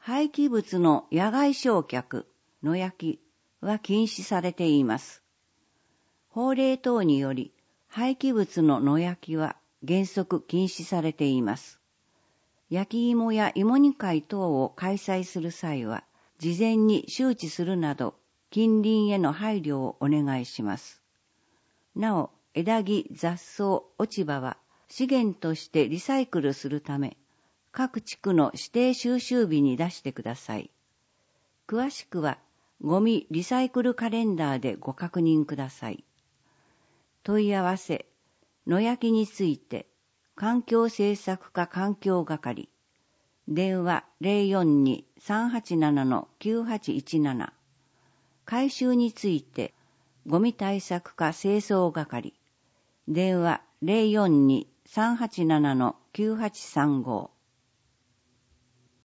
廃棄物の野外焼却、野焼きは禁止されています。法令等により、廃棄物の野焼きは原則禁止されています。焼き芋や芋煮会等を開催する際は、事前に周知するなど、近隣への配慮をお願いします。なお、枝木、雑草、落ち葉は資源としてリサイクルするため、各地区の指定収集日に出してください。詳しくは、ゴミリサイクルカレンダーでご確認ください。問い合わせ、野焼きについて、環境政策課環境係、電話 042-387-9817、回収について、ゴミ対策課清掃係、電話 042-387-9835